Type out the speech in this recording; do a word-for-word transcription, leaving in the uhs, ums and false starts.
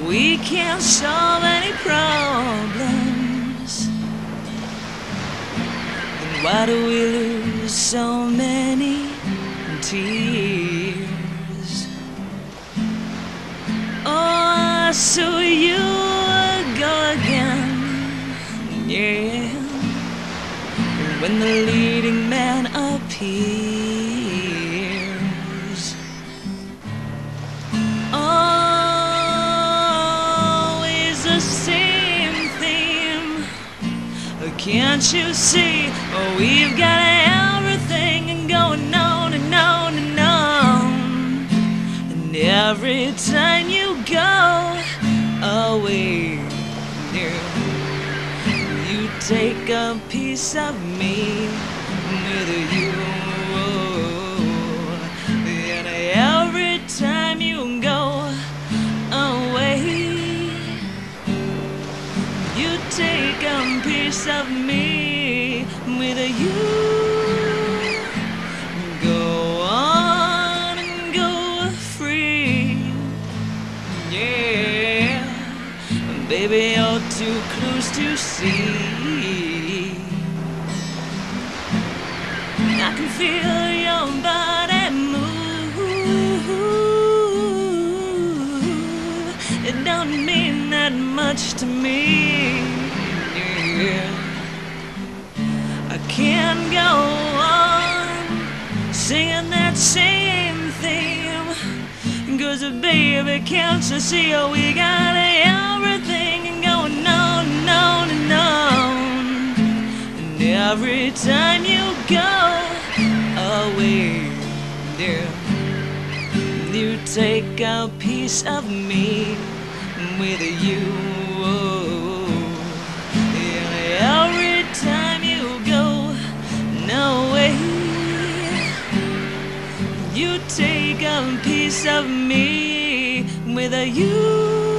we can't solve any problems. Then why do we lose so many tears? Oh, so you go again, yeah, when the leading man appears. Always the same theme, can't you see? Oh, we've got everything going on and on and on, and every time you go away, you take a piece of me with you. And every time you go away, you take a piece of me with you. Go on and go free, yeah. Baby, you're too close to see. I can feel your body move. It don't mean that much to me, yeah. I can't go on singing that same theme, 'cause baby, can't you see? Oh, we got everything going on and on and on, and every time you go away, dear, you take a piece of me with you. And every time you go away, you take a piece of me with you.